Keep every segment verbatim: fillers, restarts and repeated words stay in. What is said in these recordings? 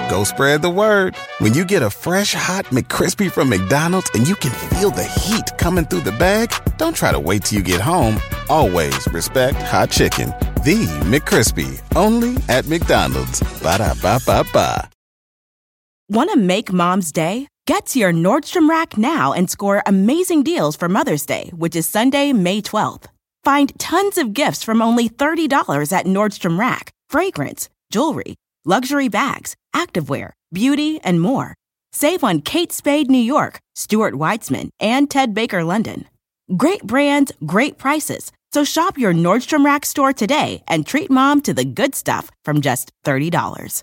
go spread the word. When you get a fresh, hot McCrispy from McDonald's and you can feel the heat coming through the bag, don't try to wait till you get home. Always respect hot chicken. The McCrispy, only at McDonald's. Ba-da-ba-ba-ba. Want to make Mom's day? Get to your Nordstrom Rack now and score amazing deals for Mother's Day, which is Sunday, May twelfth. Find tons of gifts from only thirty dollars at Nordstrom Rack. Fragrance, jewelry, luxury bags, activewear, beauty, and more. Save on Kate Spade New York, Stuart Weitzman, and Ted Baker London. Great brands, great prices. So shop your Nordstrom Rack store today and treat Mom to the good stuff from just thirty dollars.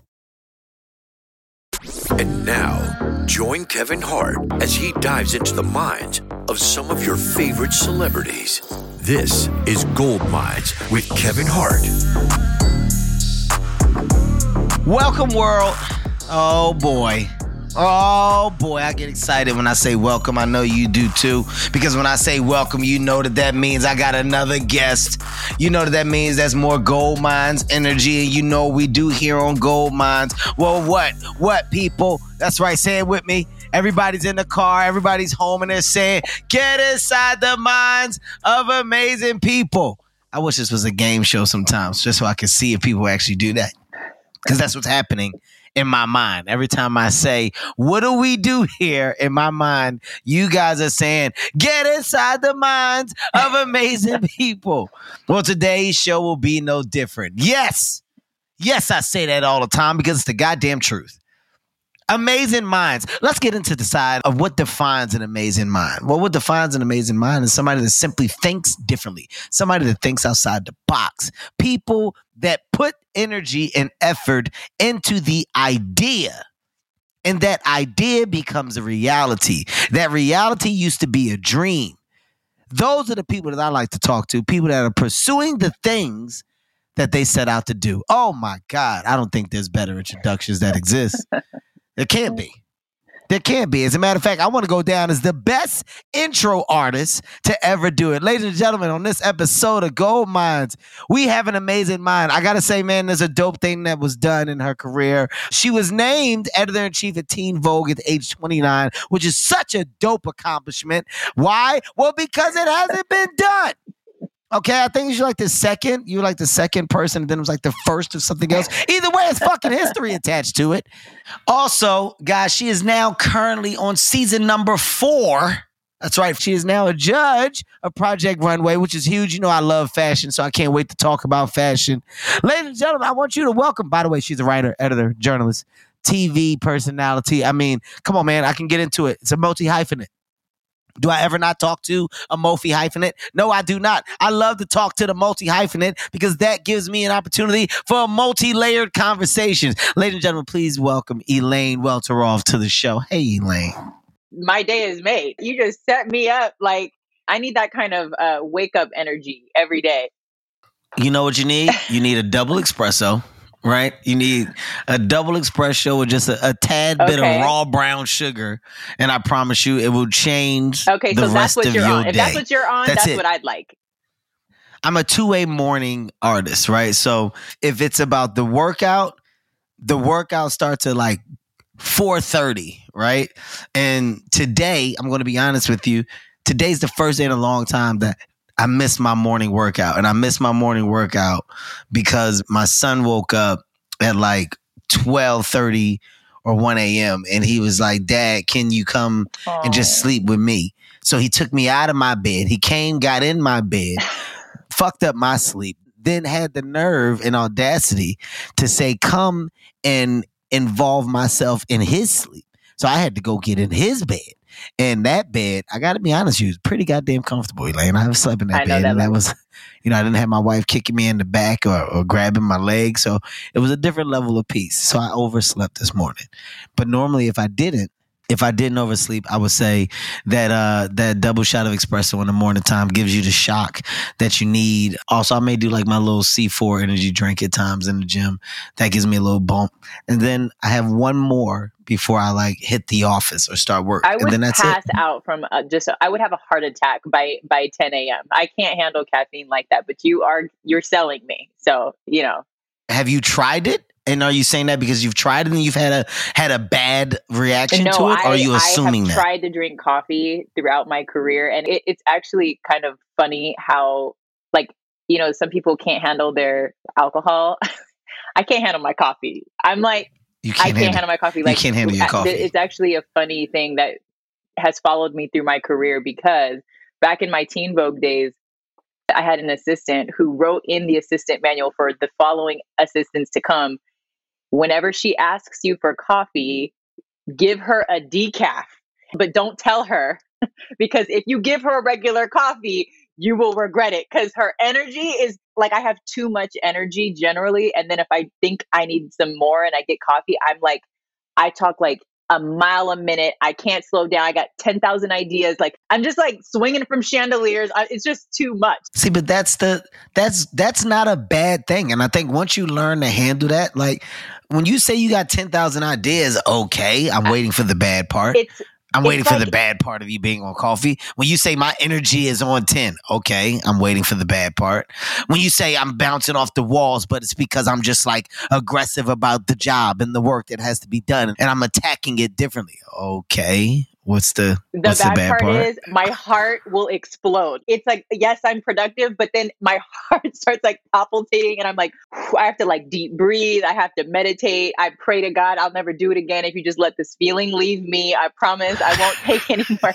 And now, join Kevin Hart as he dives into the minds of some of your favorite celebrities. This is Gold Mines with Kevin Hart. Welcome, world. Oh, boy. Oh, boy. I get excited when I say welcome. I know you do, too. Because when I say welcome, you know that that means I got another guest. You know that that means that's more Gold Mines energy. And you know we do here on Gold Mines. Well, what? What, people? That's right. Say it with me. Everybody's in the car. Everybody's home. And they're saying, get inside the minds of amazing people. I wish this was a game show sometimes, just so I could see if people actually do that. Because that's what's happening in my mind. Every time I say, what do we do here? In my mind, you guys are saying, get inside the minds of amazing people. Well, today's show will be no different. Yes. Yes, I say that all the time because it's the goddamn truth. Amazing minds. Let's get into the side of what defines an amazing mind. Well, what defines an amazing mind is somebody that simply thinks differently. Somebody that thinks outside the box. People that put energy and effort into the idea. And that idea becomes a reality. That reality used to be a dream. Those are the people that I like to talk to. People that are pursuing the things that they set out to do. Oh my God. I don't think there's better introductions that exist. There can't be. There can't be. As a matter of fact, I want to go down as the best intro artist to ever do it. Ladies and gentlemen, on this episode of Gold Mines, we have an amazing mind. I got to say, man, there's a dope thing that was done in her career. She was named editor-in-chief at Teen Vogue at age twenty-nine, which is such a dope accomplishment. Why? Well, because it hasn't been done. Okay, I think you're like the second. You were like the second person, and then it was like the first of something else. Either way, it's fucking history attached to it. Also, guys, she is now currently on season number four. That's right. She is now a judge of Project Runway, which is huge. You know, I love fashion, so I can't wait to talk about fashion. Ladies and gentlemen, I want you to welcome, by the way, she's a writer, editor, journalist, T V personality. I mean, come on, man. I can get into it. It's a multi-hyphenate. Do I ever not talk to a multi-hyphenate? No, I do not. I love to talk to the multi-hyphenate because that gives me an opportunity for a multi-layered conversation. Ladies and gentlemen, please welcome Elaine Welteroth to the show. Hey, Elaine. My day is made. You just set me up. Like, I need that kind of uh, wake-up energy every day. You know what you need? You need a double espresso. Right? You need a double espresso with just a, a tad okay. bit of raw brown sugar. And I promise you it will change okay, the so rest that's what of you're your on. day. If that's what you're on, that's, that's what I'd like. I'm a two-way morning artist, right? So if it's about the workout, the workout starts at like four thirty, right? And today, I'm going to be honest with you, today's the first day in a long time that I missed my morning workout. And I missed my morning workout because my son woke up at like twelve thirty or one a.m. And he was like, Dad, can you come Aww. and just sleep with me? So he took me out of my bed. He came, got in my bed, fucked up my sleep, then had the nerve and audacity to say, come and involve myself in his sleep. So I had to go get in his bed. And that bed, I got to be honest with you, was pretty goddamn comfortable, Elaine. I have slept in that I bed. That and that was, you know, I didn't have my wife kicking me in the back or, or grabbing my leg. So it was a different level of peace. So I overslept this morning. But normally if I didn't, if I didn't oversleep, I would say that uh, that double shot of espresso in the morning time gives you the shock that you need. Also, I may do like my little C four energy drink at times in the gym. That gives me a little bump. And then I have one more before I like hit the office or start work. I would and then that's pass it. out from uh, just, I would have a heart attack by, by ten a.m. I can't handle caffeine like that, but you are, you're selling me. So, you know. Have you tried it? And are you saying that because you've tried it and you've had a had a bad reaction no, to it? I, Or are you assuming I have that? tried to drink coffee throughout my career, and it, it's actually kind of funny how, like, you know, some people can't handle their alcohol. I can't handle my coffee. I'm like, You I can't, can't handle, handle my coffee. you Like, can't handle your uh, coffee. It's actually a funny thing that has followed me through my career, because back in my Teen Vogue days, I had an assistant who wrote in the assistant manual for the following assistants to come. Whenever she asks you for coffee, give her a decaf, but don't tell her, because if you give her a regular coffee, you will regret it, because her energy is like, I have too much energy generally. And then if I think I need some more and I get coffee, I'm like, I talk like a mile a minute. I can't slow down. I got ten thousand ideas. Like, I'm just like swinging from chandeliers. I, it's just too much. See, but that's the that's that's not a bad thing. And I think once you learn to handle that, like when you say you got ten thousand ideas, okay, I'm waiting for the bad part. It's I'm it's waiting for like- the bad part of you being on coffee. When you say my energy is on ten, okay, I'm waiting for the bad part. When you say I'm bouncing off the walls, but it's because I'm just like aggressive about the job and the work that has to be done, and I'm attacking it differently. Okay, what's the The what's bad, the bad part, part? is my heart will explode. It's like, yes, I'm productive, but then my heart starts like palpitating, and I'm like, I have to like deep breathe. I have to meditate. I pray to God, I'll never do it again. If you just let this feeling leave me, I promise I won't take any more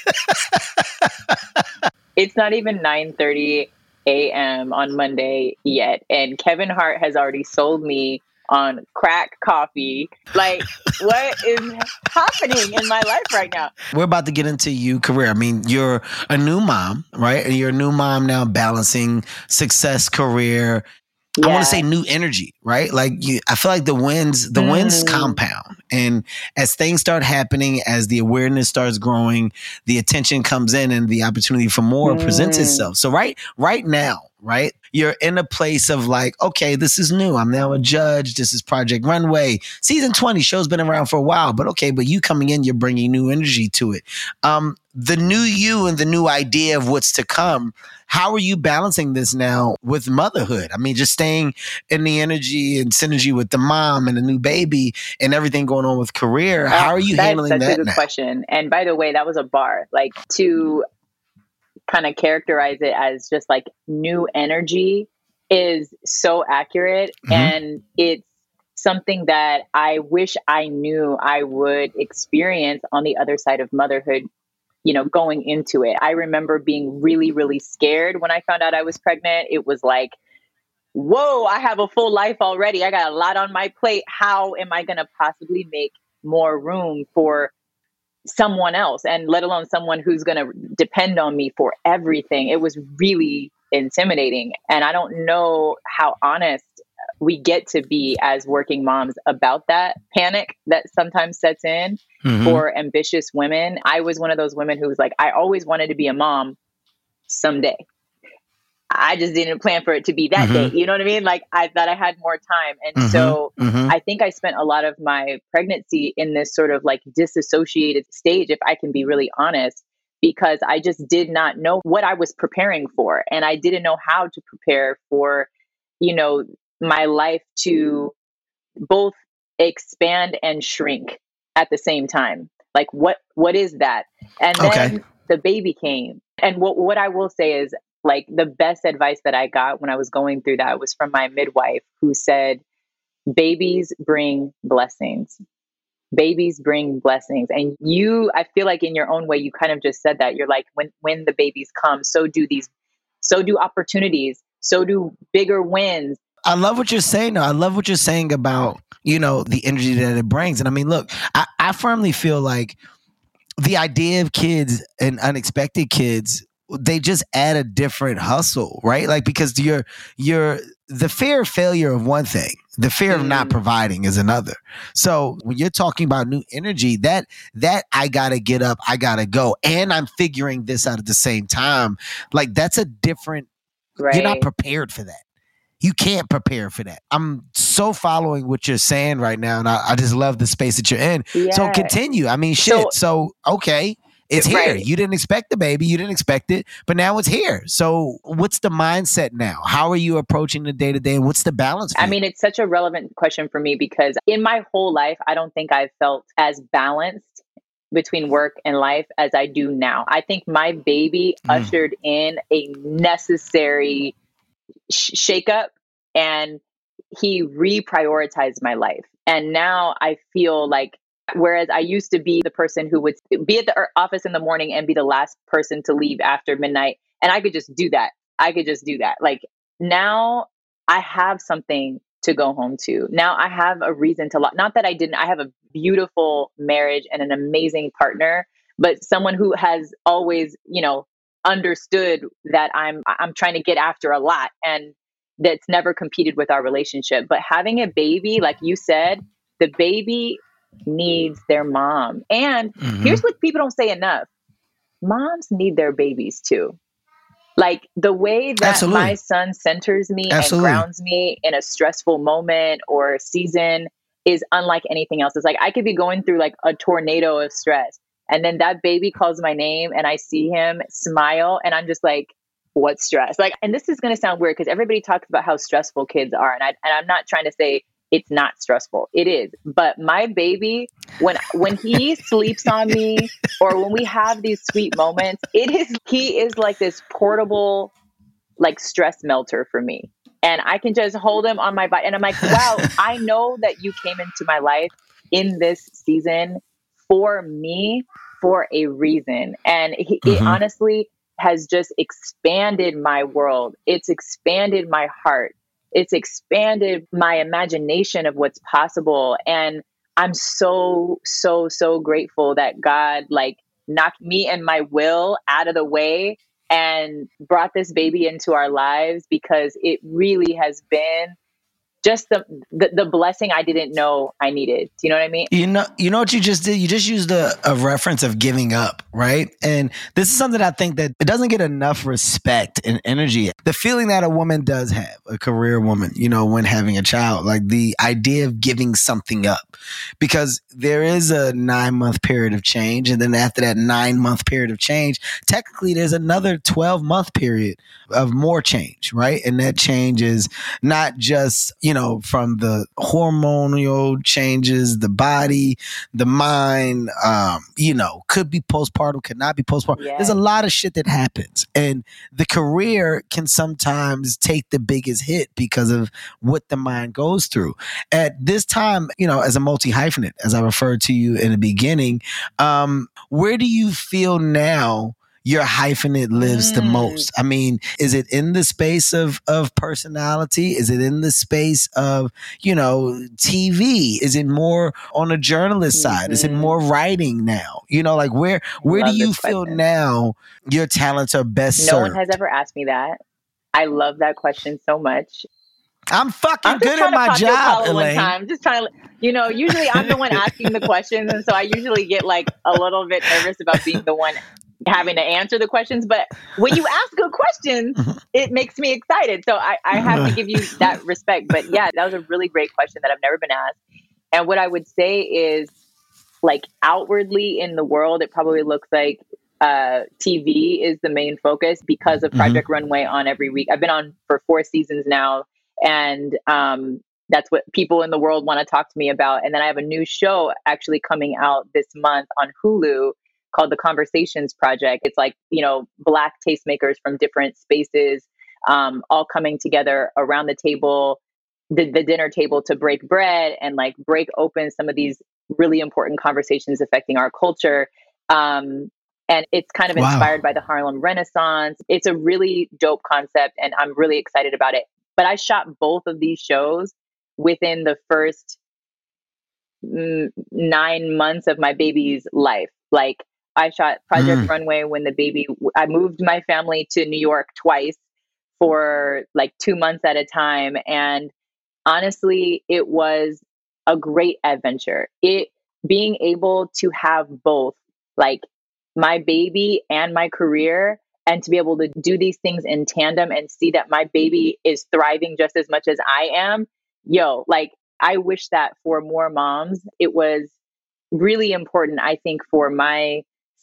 coffee. It's not even nine thirty a.m. on Monday yet, and Kevin Hart has already sold me on crack coffee. Like, what is happening in my life right now? We're about to get into you career. I mean, you're a new mom, right? And you're a new mom now, balancing success, career. I want Yeah. to say new energy, right? Like you, I feel like the wins, the wins Mm. compound. And as things start happening, as the awareness starts growing, the attention comes in and the opportunity for more Mm. presents itself. So right, right now, right? You're in a place of like, okay, this is new. I'm now a judge. This is Project Runway. Season twenty, show's been around for a while, but okay, but you coming in, you're bringing new energy to it. Um, the new you and the new idea of what's to come, how are you balancing this now with motherhood? I mean, just staying in the energy and synergy with the mom and the new baby and everything going on with career. How are you That's handling such that a good now? question. And by the way, that was a bar. Like, to kind of characterize it as just like new energy is so accurate. Mhm. And it's something that I wish I knew I would experience on the other side of motherhood, you know, going into it. I remember being really, really scared when I found out I was pregnant. It was like, whoa, I have a full life already. I got a lot on my plate. How am I going to possibly make more room for someone else, and let alone someone who's going to depend on me for everything? It was really intimidating. And I don't know how honest we get to be as working moms about that panic that sometimes sets in Mhm. for ambitious women. I was one of those women who was like, I always wanted to be a mom someday. I just didn't plan for it to be that Mhm. day. You know what I mean? Like, I thought I had more time. And Mhm. so Mhm. I think I spent a lot of my pregnancy in this sort of like disassociated stage, if I can be really honest, because I just did not know what I was preparing for. And I didn't know how to prepare for, you know, my life to both expand and shrink at the same time. Like, what, what is that? And then Okay. the baby came. And what, what I will say is, like, the best advice that I got when I was going through that was from my midwife, who said, babies bring blessings. Babies bring blessings. And you, I feel like in your own way, you kind of just said that. You're like, when, when the babies come, so do these, so do opportunities, so do bigger wins. I love what you're saying, though. I love what you're saying about, you know, the energy that it brings. And I mean, look, I, I firmly feel like the idea of kids and unexpected kids, they just add a different hustle, right? Like, because you're, you're, the fear of failure of one thing, the fear of not Mm. providing is another. So when you're talking about new energy, that, that I gotta get up, I gotta go, and I'm figuring this out at the same time. Like, that's a different, Right. you're not prepared for that. You can't prepare for that. I'm so following what you're saying right now, and I, I just love the space that you're in. So Yeah. continue. I mean, shit. So- So, okay. It's here. Right. You didn't expect the baby. You didn't expect it, but now it's here. So what's the mindset now? How are you approaching the day to day, and what's the balance for I you? mean, it's such a relevant question for me because in my whole life, I don't think I've felt as balanced between work and life as I do now. I think my baby Mm. ushered in a necessary sh- shakeup, and he reprioritized my life. And now I feel like, whereas I used to be the person who would be at the er- office in the morning and be the last person to leave after midnight, and I could just do that. I could just do that. Like now I have something to go home to. Now I have a reason to, lo- not that I didn't, I have a beautiful marriage and an amazing partner, but someone who has always, you know, understood that I'm, I'm trying to get after a lot, and that's never competed with our relationship. But having a baby, like you said, the baby needs their mom. And Mhm. here's what people don't say enough. Moms need their babies too. Like the way that Absolutely. my son centers me Absolutely. and grounds me in a stressful moment or season is unlike anything else. It's like I could be going through like a tornado of stress, and then that baby calls my name and I see him smile and I'm just like, what stress? Like, and this is going to sound weird because everybody talks about how stressful kids are. And I, and I'm not trying to say it's not stressful. It is. But my baby, when, when he sleeps on me or when we have these sweet moments, it is, he is like this portable, like stress melter for me. And I can just hold him on my body. And I'm like, wow, I know that you came into my life in this season for me for a reason. And he, it Mhm. honestly has just expanded my world. It's expanded my heart. It's expanded my imagination of what's possible. And I'm so, so, so grateful that God like knocked me and my will out of the way and brought this baby into our lives, because it really has been just the, the the blessing I didn't know I needed. Do you know what I mean? You know, you know what you just did? You just used a, a reference of giving up, right? And this is something I think that it doesn't get enough respect and energy. The feeling that a woman does have, a career woman, you know, when having a child, like the idea of giving something up, because there is a nine month period of change. And then after that nine month period of change, technically there's another twelve month period of more change, right? And that change is not just, you know, from the hormonal changes, the body, the mind, um, you know, could be postpartum, could not be postpartum. Yes. There's a lot of shit that happens. And the career can sometimes take the biggest hit because of what the mind goes through. At this time, you know, as a multi-hyphenate, as I referred to you in the beginning, um, where do you feel now your hyphenate lives the Mm. most? I mean, is it in the space of of personality? Is it in the space of, you know, T V? Is it more on a journalist side? Is it Mhm. more writing now? You know, like where where do Love you this feel question. now your talents are best No served? one has ever asked me that. I love that question so much. I'm fucking I'm just good trying at to my pop your job, collar one Elaine. time. Just trying to, you know, usually I'm the one asking the questions. And so I usually get like a little bit nervous about being the one having to answer the questions. But when you ask good questions, it makes me excited. So I, I have to give you that respect. But yeah, that was a really great question that I've never been asked. And what I would say is, like outwardly in the world, it probably looks like uh, T V is the main focus because of Project Runway on every week. I've been on for four seasons now. And um, that's what people in the world want to talk to me about. And then I have a new show actually coming out this month on Hulu called The Conversations Project. It's like, you know, Black tastemakers from different spaces, um, all coming together around the table, the, the dinner table, to break bread and like break open some of these really important conversations affecting our culture. Um, and it's kind of Wow. inspired by the Harlem Renaissance. It's a really dope concept and I'm really excited about it. But I shot both of these shows within the first mm, nine months of my baby's life. Like I shot Project Mm. Runway when the baby, I moved my family to New York twice for like two months at a time. And honestly, it was a great adventure. It being able to have both, like my baby and my career, and to be able to do these things in tandem and see that my baby is thriving just as much as I am. Yo, like I wish that for more moms. It was really important, I think, for my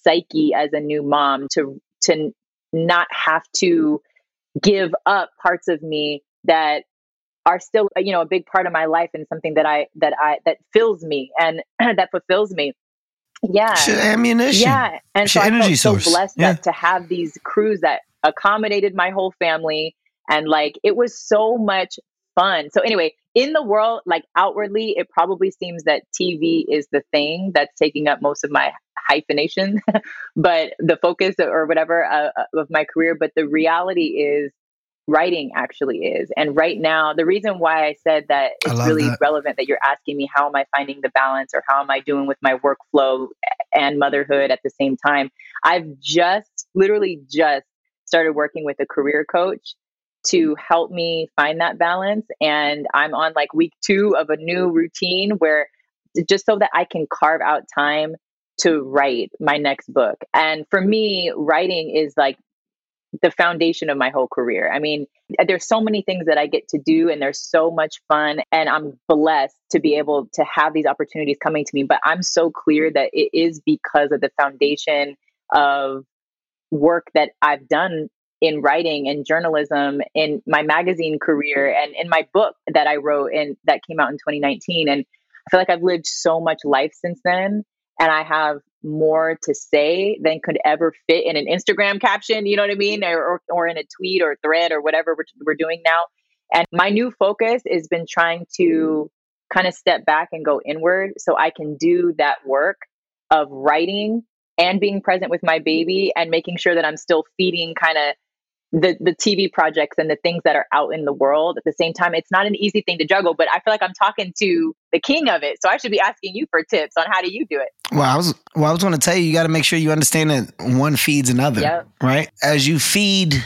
psyche as a new mom to to not have to give up parts of me that are still, you know, a big part of my life and something that I that I that fills me and that fulfills me. Yeah. It's your ammunition. Yeah. And It's so your I felt energy so source. blessed Yeah. that to have these crews that accommodated my whole family. And like, it was so much fun. So anyway, in the world, like outwardly, it probably seems that T V is the thing that's taking up most of my hyphenation, but the focus or whatever uh, of my career. But the reality is writing actually is. And right now, the reason why I said that I it's love really that. relevant that you're asking me, how am I finding the balance or how am I doing with my workflow and motherhood at the same time? I've just literally just started working with a career coach to help me find that balance. And I'm on like week two of a new routine where just so that I can carve out time to write my next book. And for me, writing is like the foundation of my whole career. I mean, there's so many things that I get to do and there's so much fun and I'm blessed to be able to have these opportunities coming to me, but I'm so clear that it is because of the foundation of work that I've done in writing and journalism in my magazine career and in my book that I wrote and that came out in twenty nineteen. And I feel like I've lived so much life since then. And I have more to say than could ever fit in an Instagram caption, you know what I mean? Or, or, or in a tweet or thread or whatever we're, we're doing now. And my new focus has been trying to kind of step back and go inward so I can do that work of writing and being present with my baby and making sure that I'm still feeding kind of the the T V projects and the things that are out in the world at the same time. It's not an easy thing to juggle, but I feel like I'm talking to the king of it. So I should be asking you for tips on how do you do it? Well, I was well, I was going to tell you, you got to make sure you understand that one feeds another, Yep. right? As you feed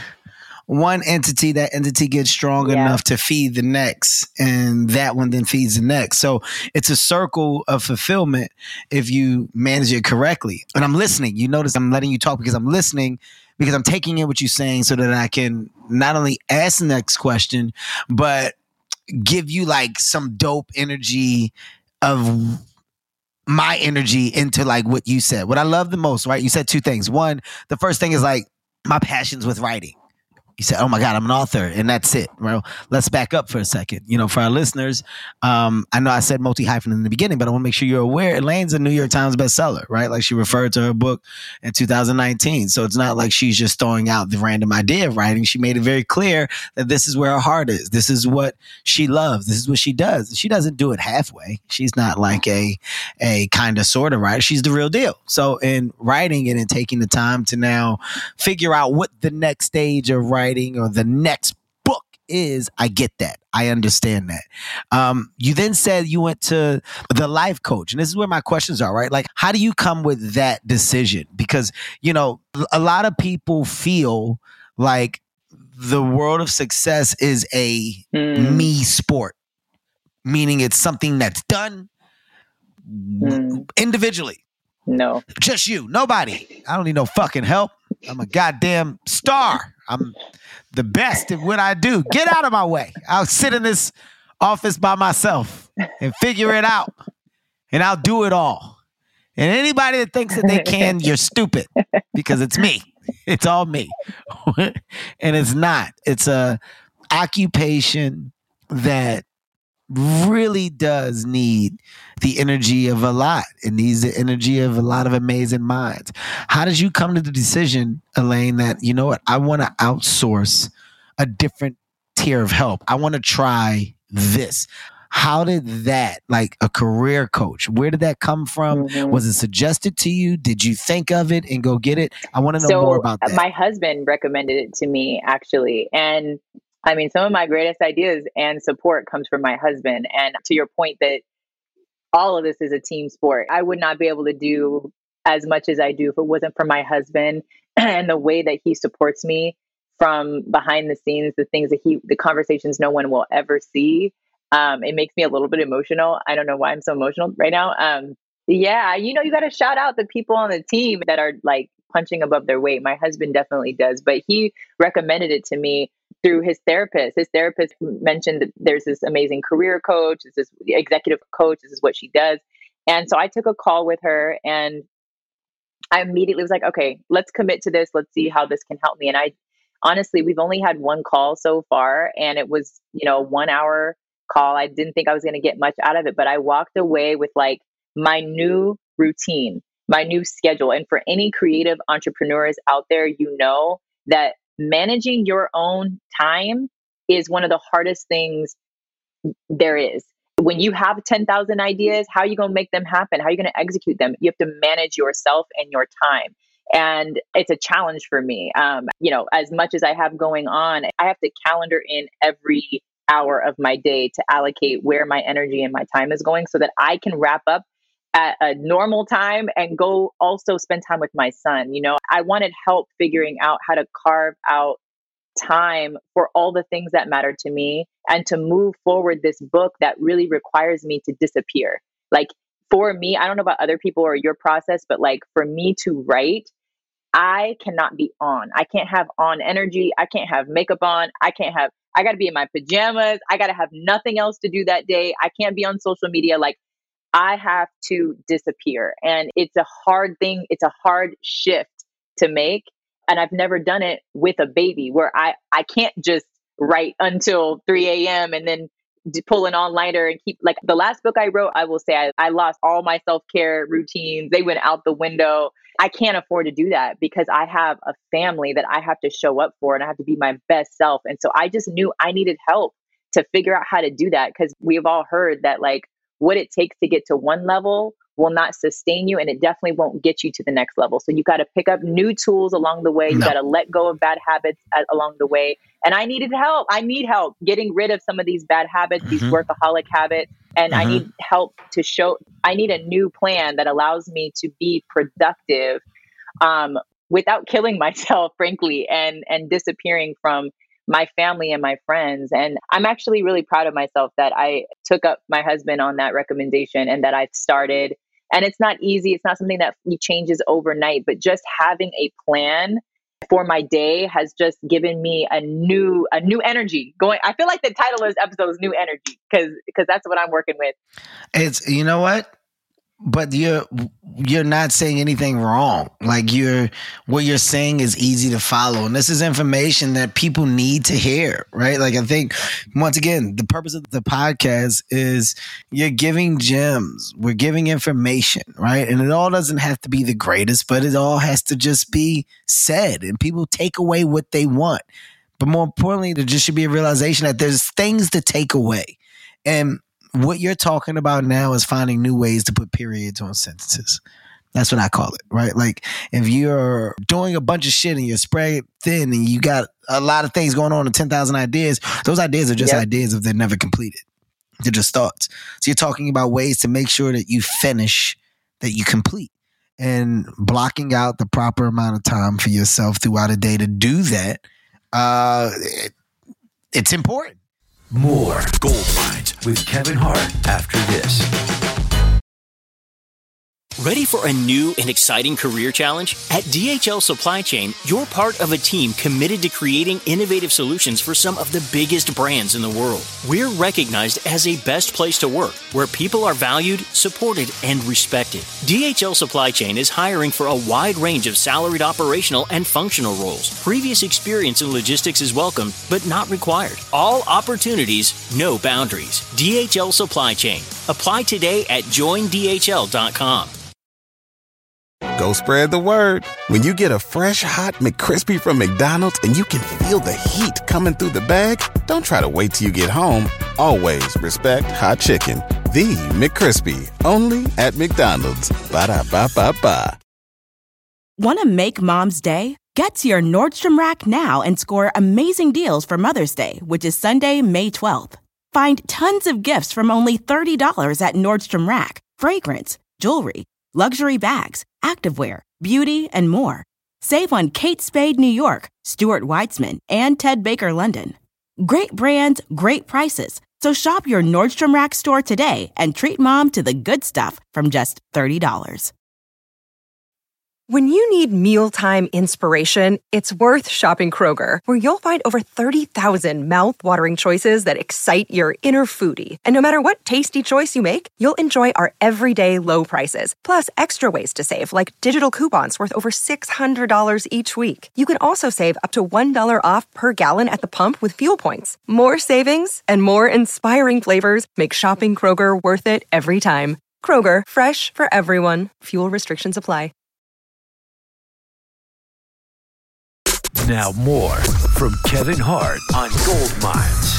one entity, that entity gets strong Yeah. enough to feed the next, and that one then feeds the next. So it's a circle of fulfillment if you manage it correctly. And I'm listening. You notice I'm letting you talk because I'm listening, because I'm taking in what you're saying so that I can not only ask the next question, but give you like some dope energy of my energy into like what you said. What I love the most, right? You said two things. One, the first thing is like my passions with writing. You said, oh my God, I'm an author, and that's it. Well, let's back up for a second. You know, for our listeners, um, I know I said multi-hyphen in the beginning, but I want to make sure you're aware Elaine's a New York Times bestseller, right? Like she referred to her book in two thousand nineteen. So it's not like she's just throwing out the random idea of writing. She made it very clear that this is where her heart is. This is what she loves. This is what she does. She doesn't do it halfway. She's not like a, a kind of sort of writer. She's the real deal. So in writing it and taking the time to now figure out what the next stage of writing or the next book is, I get that. I understand that. Um, you then said you went to the life coach, and this is where my questions are, right? Like, how do you come with that decision? Because, you know, a lot of people feel like the world of success is a Mm. me sport, meaning it's something that's done Mm. individually. No. Just you, nobody. I don't need no fucking help. I'm a goddamn star. I'm the best at what I do. Get out of my way. I'll sit in this office by myself and figure it out. And I'll do it all. And anybody that thinks that they can, you're stupid, because it's me. It's all me. And it's not. It's a occupation that really does need the energy of a lot. It needs the energy of a lot of amazing minds. How did you come to the decision, Elaine, that, you know what, I want to outsource a different tier of help? I want to try this. How did that, like a career coach, where did that come from? Mhm. Was it suggested to you? Did you think of it and go get it? I want to know So more about that. my husband recommended it to me actually. And I mean, some of my greatest ideas and support comes from my husband. And to your point that all of this is a team sport. I would not be able to do as much as I do if it wasn't for my husband and the way that he supports me from behind the scenes, the things that he, the conversations no one will ever see. Um, it makes me a little bit emotional. I don't know why I'm so emotional right now. Um, yeah, you know, you got to shout out the people on the team that are like punching above their weight. My husband definitely does, but he recommended it to me through his therapist. His therapist mentioned that there's this amazing career coach, this is executive coach, this is what she does. And so I took a call with her, and I immediately was like, okay, let's commit to this. Let's see how this can help me. And I honestly, we've only had one call so far, and it was, you know, one hour call. I didn't think I was going to get much out of it, but I walked away with like my new routine, my new schedule. And for any creative entrepreneurs out there, you know that managing your own time is one of the hardest things there is. When you have ten thousand ideas, how are you going to make them happen? How are you going to execute them? You have to manage yourself and your time. And it's a challenge for me. Um, you know, as much as I have going on, I have to calendar in every hour of my day to allocate where my energy and my time is going so that I can wrap up at a normal time and go also spend time with my son. You know, I wanted help figuring out how to carve out time for all the things that matter to me and to move forward this book that really requires me to disappear. Like for me, I don't know about other people or your process, but like for me to write, I cannot be on. I can't have on energy. I can't have makeup on. I can't have, I got to be in my pajamas. I got to have nothing else to do that day. I can't be on social media. Like I have to disappear. And it's a hard thing. It's a hard shift to make. And I've never done it with a baby where I, I can't just write until three a.m. and then pull an all-nighter and keep, like the last book I wrote, I will say I, I lost all my self-care routines. They went out the window. I can't afford to do that because I have a family that I have to show up for and I have to be my best self. And so I just knew I needed help to figure out how to do that because we've all heard that like what it takes to get to one level will not sustain you and it definitely won't get you to the next level. So you got to pick up new tools along the way. You no. got to let go of bad habits at, along the way. And I needed help. I need help getting rid of some of these bad habits, mm-hmm. these workaholic habits. And mm-hmm. I need help to show, I need a new plan that allows me to be productive um, without killing myself, frankly, and, and disappearing from my family and my friends. And I'm actually really proud of myself that I took up my husband on that recommendation and that I've started. And it's not easy. It's not something that changes overnight, but just having a plan for my day has just given me a new, a new energy going. I feel like the title of this episode is New Energy because, because that's what I'm working with. It's, you know what? But you're you're not saying anything wrong. Like you're what you're saying is easy to follow. And this is information that people need to hear, right? Like I think once again, the purpose of the podcast is you're giving gems. We're giving information, right? And it all doesn't have to be the greatest, but it all has to just be said and people take away what they want. But more importantly, there just should be a realization that there's things to take away. And what you're talking about now is finding new ways to put periods on sentences. That's what I call it, right? Like if you're doing a bunch of shit and you're spread thin and you got a lot of things going on and ten thousand ideas, those ideas are just yep. ideas if they're never completed. They're just thoughts. So you're talking about ways to make sure that you finish, that you complete, and blocking out the proper amount of time for yourself throughout a day to do that. Uh, it, it's important. More Gold Minds with Kevin Hart after this. Ready for a new and exciting career challenge? At D H L Supply Chain, you're part of a team committed to creating innovative solutions for some of the biggest brands in the world. We're recognized as a best place to work, where people are valued, supported, and respected. D H L Supply Chain is hiring for a wide range of salaried operational and functional roles. Previous experience in logistics is welcome, but not required. All opportunities, no boundaries. D H L Supply Chain. Apply today at join D H L dot com. Go spread the word. When you get a fresh, hot McCrispy from McDonald's and you can feel the heat coming through the bag, don't try to wait till you get home. Always respect hot chicken. The McCrispy, only at McDonald's. Ba-da-ba-ba-ba. Want to make Mom's Day? Get to your Nordstrom Rack now and score amazing deals for Mother's Day, which is Sunday, May twelfth. Find tons of gifts from only thirty dollars at Nordstrom Rack. Fragrance, jewelry, luxury bags, activewear, beauty, and more. Save on Kate Spade New York, Stuart Weitzman, and Ted Baker London. Great brands, great prices. So shop your Nordstrom Rack store today and treat Mom to the good stuff from just thirty dollars. When you need mealtime inspiration, it's worth shopping Kroger, where you'll find over thirty thousand mouth-watering choices that excite your inner foodie. And no matter what tasty choice you make, you'll enjoy our everyday low prices, plus extra ways to save, like digital coupons worth over six hundred dollars each week. You can also save up to one dollar off per gallon at the pump with fuel points. More savings and more inspiring flavors make shopping Kroger worth it every time. Kroger, fresh for everyone. Fuel restrictions apply. Now more from Kevin Hart on Gold Mines.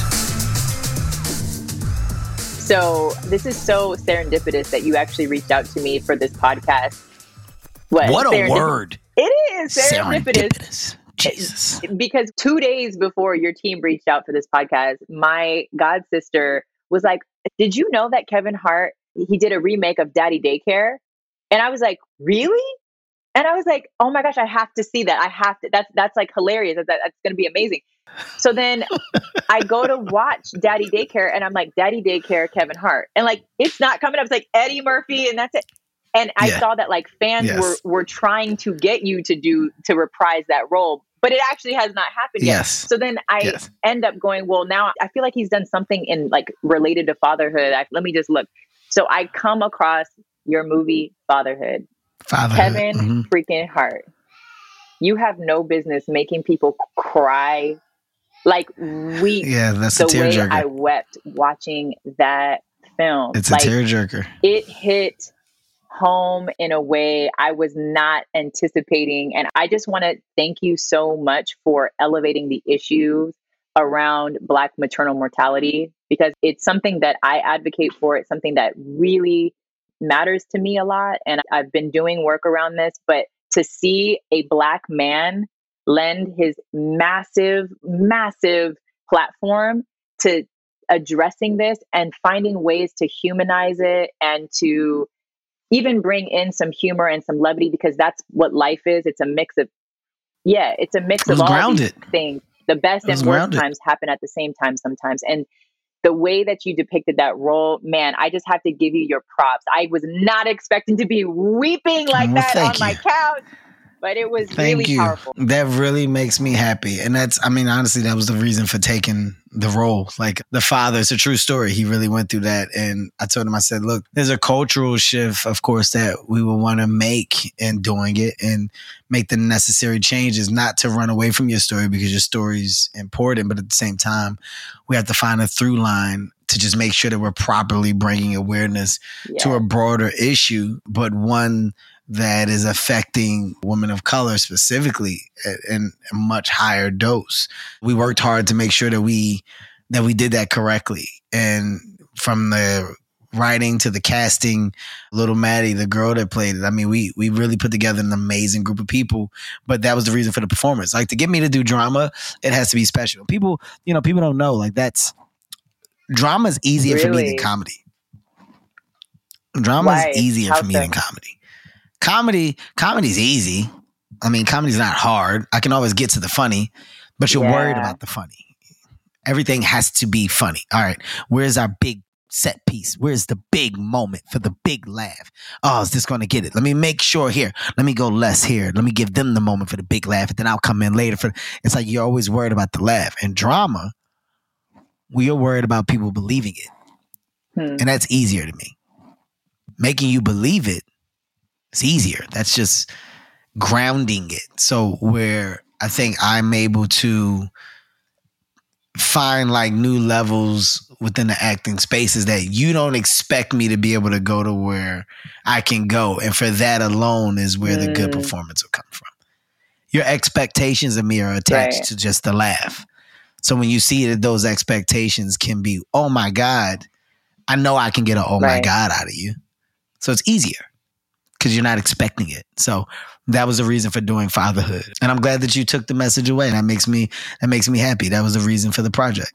So this is so serendipitous that you actually reached out to me for this podcast. What, what a word. It is serendipitous. serendipitous. Jesus. Because two days before your team reached out for this podcast, my god sister was like, did you know that Kevin Hart, he did a remake of Daddy Daycare? And I was like, really? And I was like, oh my gosh, I have to see that. I have to, that's, that's like hilarious. That, that's going to be amazing. So then I go to watch Daddy Daycare and I'm like, Daddy Daycare, Kevin Hart. And like, it's not coming up. It's like Eddie Murphy and that's it. And I yeah. saw that like fans yes. were, were trying to get you to do, to reprise that role, but it actually has not happened yes. yet. So then I yes. end up going, well, now I feel like he's done something in like related to fatherhood. I, let me just look. So I come across your movie, Fatherhood. Fatherhood. Kevin mm-hmm. freaking Hart. You have no business making people cry like weep. Yeah, that's the a tearjerker. way I wept watching that film. It's like, a tearjerker. It hit home in a way I was not anticipating. And I just want to thank you so much for elevating the issues around Black maternal mortality, because it's something that I advocate for. It's something that really matters to me a lot. And I've been doing work around this, but to see a Black man lend his massive, massive platform to addressing this and finding ways to humanize it and to even bring in some humor and some levity, because that's what life is. It's a mix of, yeah, it's a mix of all grounded. these things. The best and worst grounded. times happen at the same time sometimes. And the way that you depicted that role, man, I just have to give you your props. I was not expecting to be weeping like well, that on you. my couch, but it was thank really you. powerful. That really makes me happy. And that's, I mean, honestly, that was the reason for taking the role. Like the father, it's a true story. He really went through that. And I told him, I said, look, there's a cultural shift, of course, that we will want to make in doing it and make the necessary changes, not to run away from your story because your story's important. But at the same time, we have to find a through line to just make sure that we're properly bringing awareness yeah. to a broader issue, but one that is affecting women of color specifically in a much higher dose. We worked hard to make sure that we that we did that correctly. And from the writing to the casting, little Maddie, the girl that played it, I mean, we we really put together an amazing group of people, but that was the reason for the performance. Like, to get me to do drama, it has to be special. People, you know, people don't know, like, that's, drama is easier really? for me than comedy. Drama Why? is easier How for me so? than comedy. Comedy, comedy's easy. I mean, comedy's not hard. I can always get to the funny, but you're yeah. worried about the funny. Everything has to be funny. All right, where's our big set piece? Where's the big moment for the big laugh? Oh, is this going to get it? Let me make sure here. Let me go less here. Let me give them the moment for the big laugh, and then I'll come in later for. It's like you're always worried about the laugh. In drama, we are worried about people believing it, hmm. and that's easier to me. Making you believe it. It's easier. That's just grounding it. So where I think I'm able to find like new levels within the acting spaces that you don't expect me to be able to go to where I can go. And for that alone is where mm. the good performance will come from. Your expectations of me are attached right. to just the laugh. So when you see that those expectations can be, oh my God, I know I can get an oh right. my God out of you. So it's easier. Because you're not expecting it. So that was the reason for doing Fatherhood. And I'm glad that you took the message away. That makes me that makes me happy. That was the reason for the project.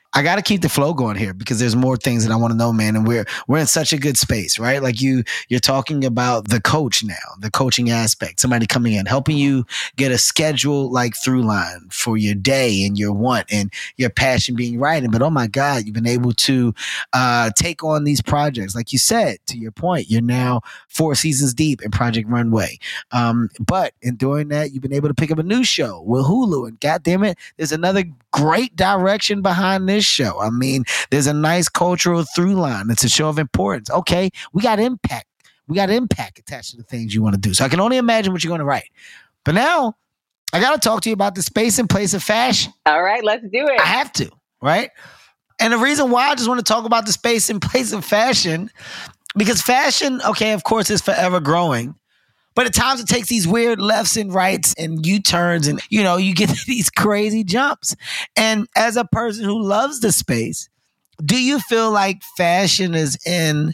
I got to keep the flow going here because there's more things that I want to know, man. And we're we're in such a good space, right? Like you, you're talking about the coach now, the coaching aspect, somebody coming in, helping you get a schedule like through line for your day and your want and your passion being writing. But oh my God, you've been able to uh, take on these projects. Like you said, to your point, you're now four seasons deep in Project Runway. Um, but in doing that, you've been able to pick up a new show with Hulu. And God damn it, there's another great direction behind this show. I mean, there's a nice cultural through line. It's a show of importance. Okay, we got impact. We got impact attached to the things you want to do. So I can only imagine what you're going to write. But now I got to talk to you about the space and place of fashion. All right, let's do it. I have to, right? And the reason why I just want to talk about the space and place of fashion, because fashion, okay, of course, is forever growing. But at times it takes these weird lefts and rights and U-turns and, you know, you get these crazy jumps. And as a person who loves the space, do you feel like fashion is in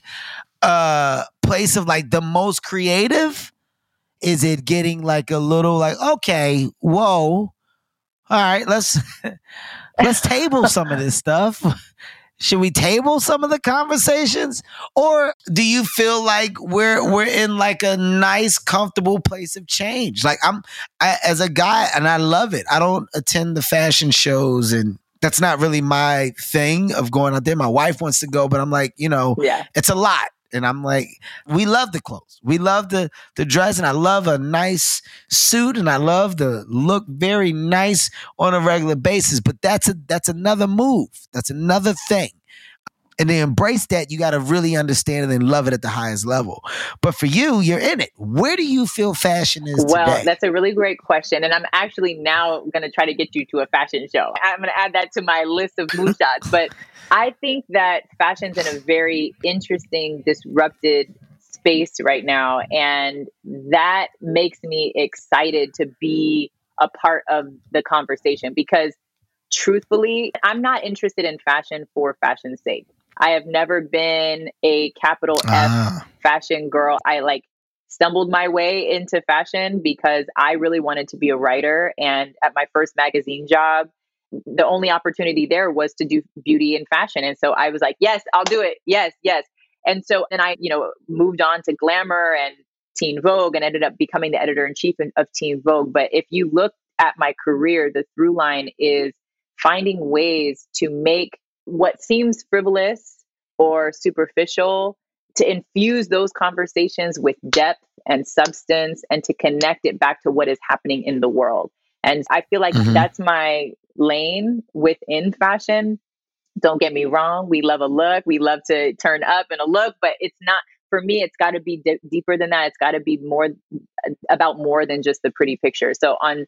a place of like the most creative? Is it getting like a little like, okay, whoa, all right, let's let's table some of this stuff. Should we table some of the conversations? Or do you feel like we're we're in like a nice, comfortable place of change? Like I'm I, as a guy, and I love it. I don't attend the fashion shows, and that's not really my thing of going out there. My wife wants to go, but I'm like, you know, yeah. It's a lot. And I'm like, we love the clothes. We love the, the dress, and I love a nice suit, and I love to look very nice on a regular basis. But that's a that's another move. That's another thing. And to embrace that, you got to really understand it and love it at the highest level. But for you, you're in it. Where do you feel fashion is well, today? That's a really great question. And I'm actually now going to try to get you to a fashion show. I'm going to add that to my list of moonshots. But I think that fashion's in a very interesting, disrupted space right now. And that makes me excited to be a part of the conversation because truthfully, I'm not interested in fashion for fashion's sake. I have never been a capital ah. F fashion girl. I like stumbled my way into fashion because I really wanted to be a writer. And at my first magazine job, the only opportunity there was to do beauty and fashion. And so I was like, yes, I'll do it. Yes, yes. And so then I, you know, moved on to Glamour and Teen Vogue and ended up becoming the editor in chief of Teen Vogue. But if you look at my career, the through line is finding ways to make what seems frivolous or superficial, to infuse those conversations with depth and substance and to connect it back to what is happening in the world. And I feel like mm-hmm. that's my lane within fashion. Don't get me wrong. We love a look. We love to turn up in a look, but it's not, for me, it's got to be d- deeper than that. It's got to be more about more than just the pretty picture. So on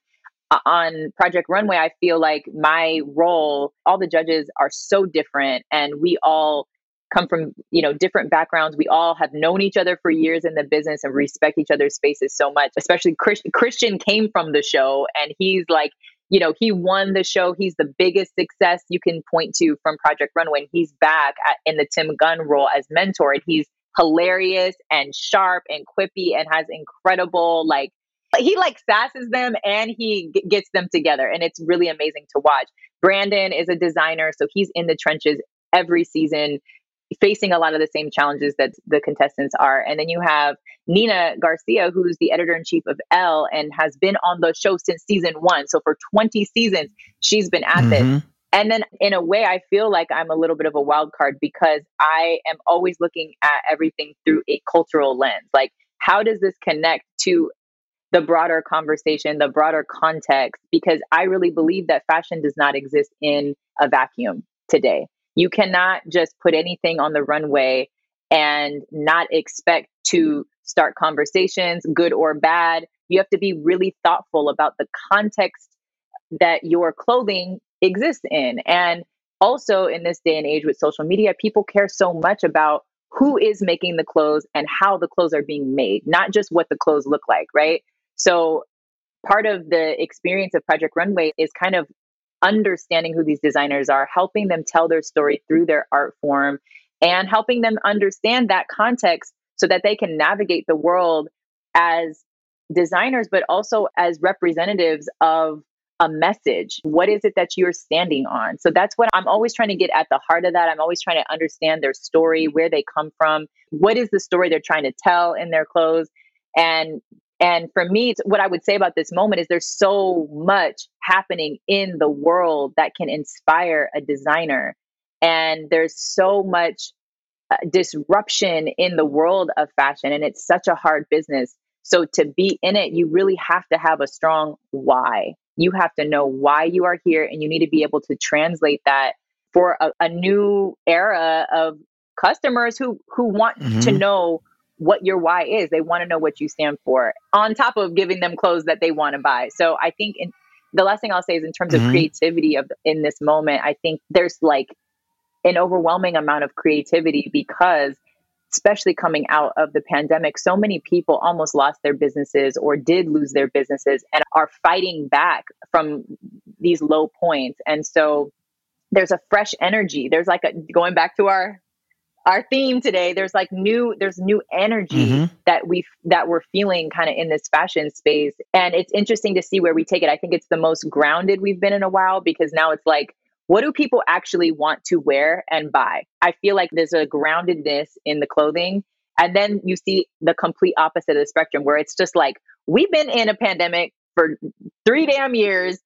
On Project Runway, I feel like my role, all the judges are so different and we all come from, you know, different backgrounds. We all have known each other for years in the business and respect each other's spaces so much, especially Chris, Christian came from the show and he's like, you know, he won the show. He's the biggest success you can point to from Project Runway. And he's back at, in the Tim Gunn role as mentor. And he's hilarious and sharp and quippy and has incredible, like, he like sasses them and he g- gets them together. And it's really amazing to watch. Brandon is a designer. So he's in the trenches every season, facing a lot of the same challenges that the contestants are. And then you have Nina Garcia, who's the editor-in-chief of Elle and has been on the show since season one. So for twenty seasons, she's been at mm-hmm. this. And then in a way, I feel like I'm a little bit of a wild card because I am always looking at everything through a cultural lens. Like, how does this connect to the broader conversation, the broader context? Because I really believe that fashion does not exist in a vacuum today. You cannot just put anything on the runway and not expect to start conversations, good or bad. You have to be really thoughtful about the context that your clothing exists in. And also in this day and age with social media, people care so much about who is making the clothes and how the clothes are being made, not just what the clothes look like, right? So part of the experience of Project Runway is kind of understanding who these designers are, helping them tell their story through their art form, and helping them understand that context so that they can navigate the world as designers, but also as representatives of a message? What is it that you're standing on? So that's what I'm always trying to get at the heart of that. I'm always trying to understand their story, where they come from. What is the story they're trying to tell in their clothes? And and for me, what I would say about this moment is there's so much happening in the world that can inspire a designer. And there's so much uh, disruption in the world of fashion. And it's such a hard business. So to be in it, you really have to have a strong why. You have to know why you are here, and you need to be able to translate that for a, a new era of customers who who want mm-hmm. to know what your why is. They want to know what you stand for, on top of giving them clothes that they want to buy. So I think in, the last thing I'll say is in terms mm-hmm. of creativity of in this moment, I think there's like an overwhelming amount of creativity because especially coming out of the pandemic, so many people almost lost their businesses or did lose their businesses and are fighting back from these low points. And so there's a fresh energy. There's like a, going back to our, our theme today, there's like new, there's new energy mm-hmm. that we, that we're feeling kind of in this fashion space. And it's interesting to see where we take it. I think it's the most grounded we've been in a while, because now it's like, what do people actually want to wear and buy? I feel like there's a groundedness in the clothing. And then you see the complete opposite of the spectrum, where it's just like, we've been in a pandemic for three damn years.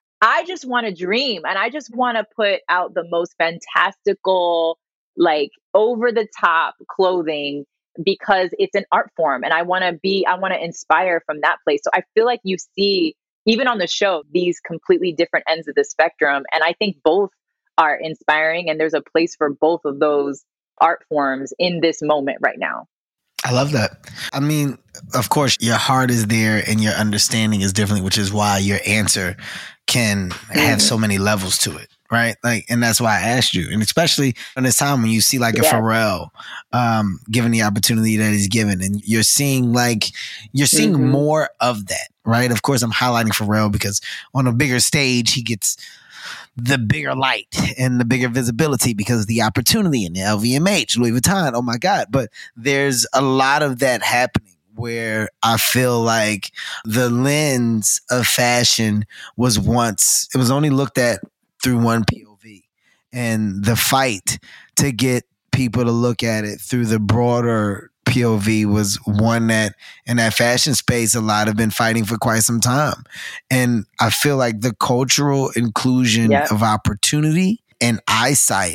I just want to dream. And I just want to put out the most fantastical, like over the top clothing, because it's an art form. And I want to be, I want to inspire from that place. So I feel like you see, even on the show, these completely different ends of the spectrum. And I think both are inspiring, and there's a place for both of those art forms in this moment right now. I love that. I mean, of course, your heart is there and your understanding is different, which is why your answer can mm-hmm. have so many levels to it. Right. Like, and that's why I asked you. And especially in this time when you see like a yeah. Pharrell, um, given the opportunity that he's given, and you're seeing like, you're seeing mm-hmm. more of that. Right. Of course, I'm highlighting Pharrell because on a bigger stage, he gets the bigger light and the bigger visibility because of the opportunity in the L V M H, Louis Vuitton. Oh my God. But there's a lot of that happening where I feel like the lens of fashion was once, it was only looked at through one P O V, and the fight to get people to look at it through the broader P O V was one that in that fashion space a lot have been fighting for quite some time. And I feel like the cultural inclusion yep. of opportunity and eyesight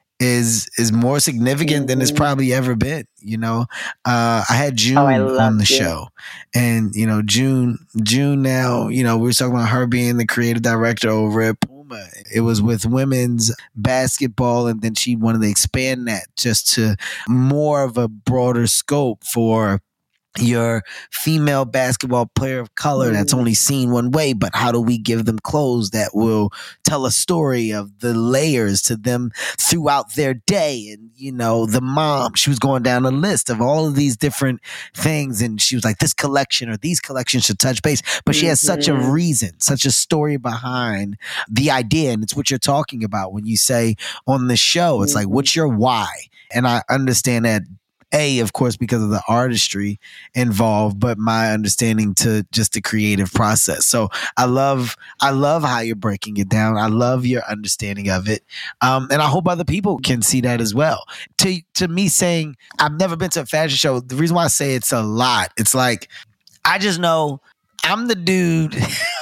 is is more significant mm-hmm. than it's probably ever been. You know, uh, I had June oh, I on the you. show, and you know, June, June now, you know, we were talking about her being the creative director over at Puma. It was with women's basketball, and then she wanted to expand that just to more of a broader scope for your female basketball player of color that's only seen one way, but how do we give them clothes that will tell a story of the layers to them throughout their day? And, you know, the mom, she was going down a list of all of these different things. And she was like, this collection or these collections should touch base. But she has such a reason, such a story behind the idea. And it's what you're talking about when you say on the show, it's like, what's your why? And I understand that A, of course, because of the artistry involved, but my understanding to just the creative process. So I love, I love how you're breaking it down. I love your understanding of it. Um, and I hope other people can see that as well. To, to me saying, I've never been to a fashion show. The reason why I say it's a lot, it's like, I just know I'm the dude.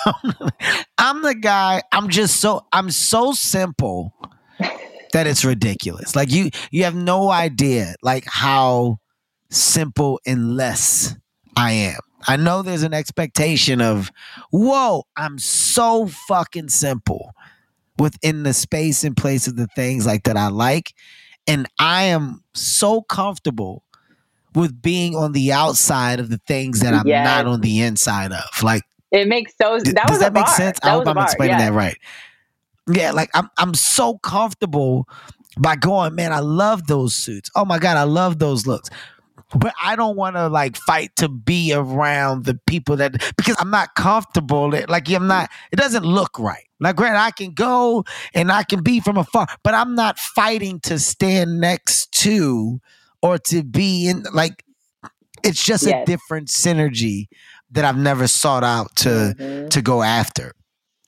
I'm the guy. I'm just so, I'm so simple that it's ridiculous. Like you, you have no idea like how simple and less I am. I know there's an expectation of, whoa, I'm so fucking simple within the space and place of the things like that I like. And I am so comfortable with being on the outside of the things that I'm yes. not on the inside of. Like it makes so, that does was that a make bar. sense? That I hope I'm bar. explaining yeah. that right. Yeah, like I'm I'm so comfortable by going, man, I love those suits. Oh my God, I love those looks. But I don't want to like fight to be around the people that, because I'm not comfortable. Like I'm not, it doesn't look right. Like granted, I can go and I can be from afar, but I'm not fighting to stand next to or to be in, like, it's just yes. a different synergy that I've never sought out to, mm-hmm. to go after.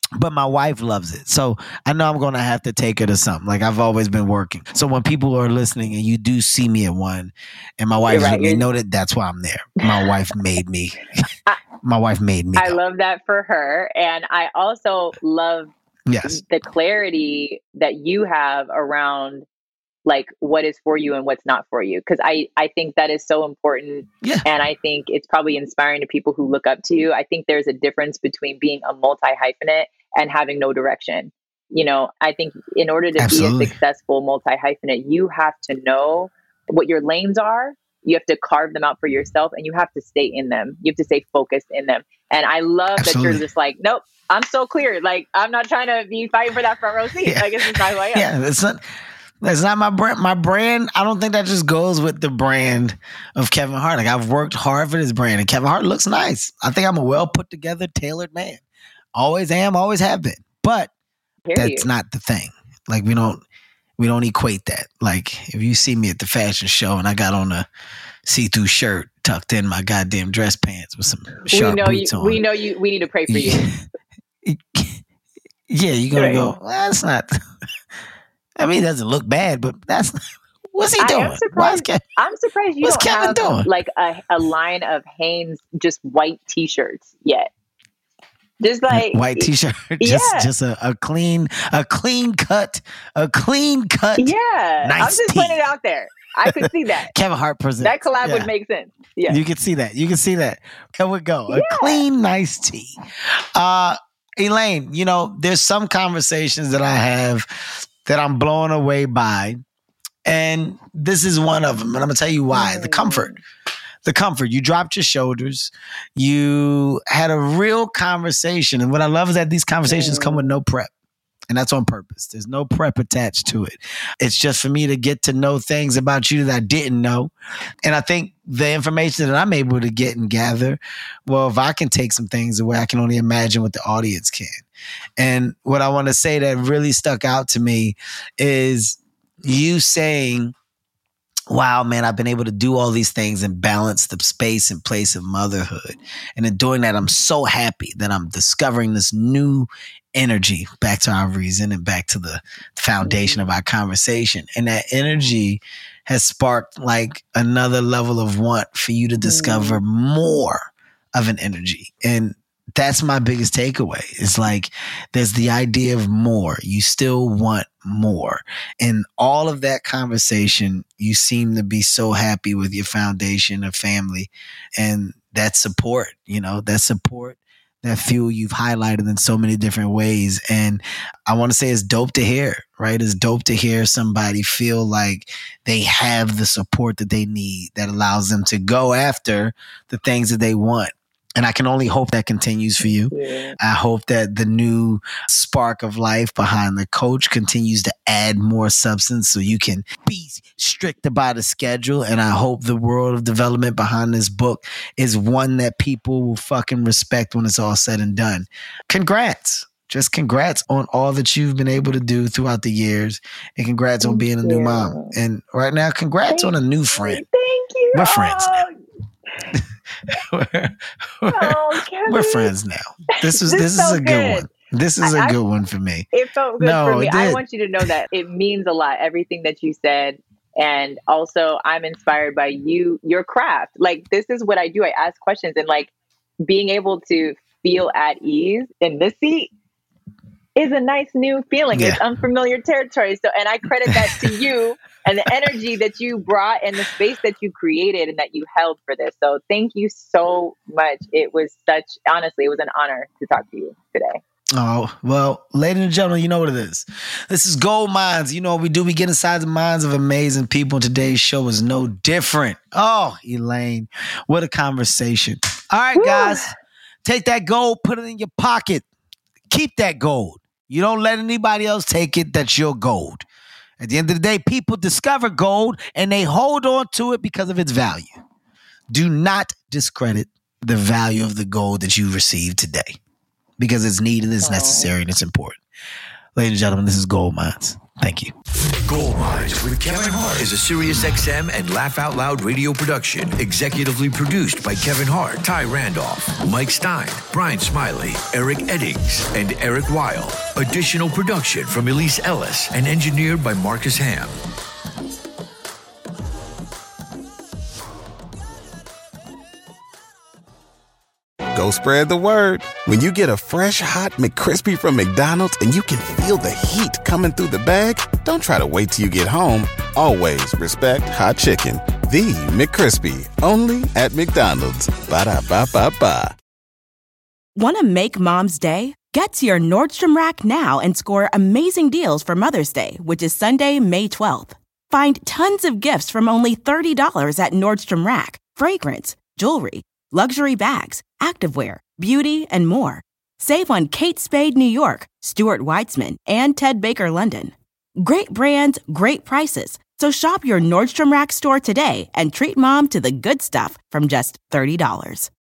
but my wife loves it. So I know I'm going to have to take her to something. Like I've always been working. So when people are listening and you do see me at one and my wife right, with me, know that that's why I'm there. My wife made me. I, my wife made me. I go. love that for her. And I also love yes. the clarity that you have around like what is for you and what's not for you. Cause I, I think that is so important. Yeah. And I think it's probably inspiring to people who look up to you. I think there's a difference between being a multi-hyphenate and having no direction. You know, I think in order to Absolutely. be a successful multi-hyphenate, you have to know what your lanes are. You have to carve them out for yourself and you have to stay in them. You have to stay focused in them. And I love Absolutely. that you're just like, nope, I'm so clear. Like, I'm not trying to be fighting for that front row seat. Yeah. Like, it's just not who I am. Yeah, it's not. That's not my brand. My brand, I don't think that just goes with the brand of Kevin Hart. Like I've worked hard for this brand, and Kevin Hart looks nice. I think I'm a well put together, tailored man. Always am, always have been. But that's you. not the thing. Like we don't, we don't equate that. Like if you see me at the fashion show and I got on a see-through shirt tucked in my goddamn dress pants with some sharp we know boots you, on. We know you. We need to pray for you. Yeah, you're gonna right. go. Well, that's not. I mean, it doesn't look bad, but that's what's he doing? I am surprised, Kev, I'm surprised you what's don't Kevin have doing? like a, a line of Hanes just white T-shirts yet. Just like white T-shirt, just yeah. just a, a clean, a clean cut, a clean cut. Yeah, nice I'm just tee. putting it out there. I could see that. Kevin Hart presents. That collab yeah. would make sense. Yeah, you can see that. You can see that. There we go. Yeah. A clean, nice tee. Uh, Elaine, you know, there's some conversations that I have that I'm blown away by. And this is one of them. And I'm going to tell you why. The comfort. The comfort. You dropped your shoulders. You had a real conversation. And what I love is that these conversations come with no prep. And that's on purpose. There's no prep attached to it. It's just for me to get to know things about you that I didn't know. And I think the information that I'm able to get and gather, well, if I can take some things away, I can only imagine what the audience can. And what I want to say that really stuck out to me is you saying, wow, man, I've been able to do all these things and balance the space and place of motherhood. And in doing that, I'm so happy that I'm discovering this new energy, back to our reason and back to the foundation of our conversation. And that energy has sparked like another level of want for you to discover more of an energy. And that's my biggest takeaway. It's like there's the idea of more. You still want more. And all of that conversation, you seem to be so happy with your foundation of family and that support, you know, that support, that fuel you've highlighted in so many different ways. And I want to say it's dope to hear, right? It's dope to hear somebody feel like they have the support that they need that allows them to go after the things that they want. And I can only hope that continues for you. Yeah. I hope that the new spark of life behind the coach continues to add more substance so you can be strict about a schedule. And I hope the world of development behind this book is one that people will fucking respect when it's all said and done. Congrats. Just congrats on all that you've been able to do throughout the years. And congrats Thank on being a new you. mom. And right now, congrats Thank on a new friend. Thank you. We're friends oh. now. we're, we're, oh, we're friends now. This is this, this is a good, good one. This is a I, good one for me. It felt good no, for me. I want you to know that it means a lot, everything that you said. And also I'm inspired by you, your craft. Like, this is what I do. I ask questions and like being able to feel at ease in this seat is a nice new feeling. Yeah. It's unfamiliar territory. So, and I credit that to you and the energy that you brought and the space that you created and that you held for this. So thank you so much. It was such, honestly, it was an honor to talk to you today. Oh, well, ladies and gentlemen, you know what it is. This is Gold Minds. You know what we do. We get inside the minds of amazing people. Today's show is no different. Oh, Elaine, what a conversation. All right, Woo. guys, take that gold, put it in your pocket. Keep that gold. You don't let anybody else take it. That's your gold. At the end of the day, people discover gold and they hold on to it because of its value. Do not discredit the value of the gold that you received today because it's needed, it's necessary, and it's important. Ladies and gentlemen, this is Gold Minds. Thank you. Gold Mines with Kevin Hart is a SiriusXM and Laugh Out Loud radio production. Executively produced by Kevin Hart, Ty Randolph, Mike Stein, Brian Smiley, Eric Eddings, and Eric Weil. Additional production from Elise Ellis and engineered by Marcus Ham. Go spread the word. When you get a fresh, hot McCrispy from McDonald's and you can feel the heat coming through the bag, don't try to wait till you get home. Always respect hot chicken. The McCrispy, only at McDonald's. Ba-da-ba-ba-ba. Want to make Mom's Day? Get to your Nordstrom Rack now and score amazing deals for Mother's Day, which is Sunday, May twelfth. Find tons of gifts from only thirty dollars at Nordstrom Rack. Fragrance, jewelry, luxury bags, activewear, beauty, and more. Save on Kate Spade New York, Stuart Weitzman, and Ted Baker London. Great brands, great prices. So shop your Nordstrom Rack store today and treat Mom to the good stuff from just thirty dollars.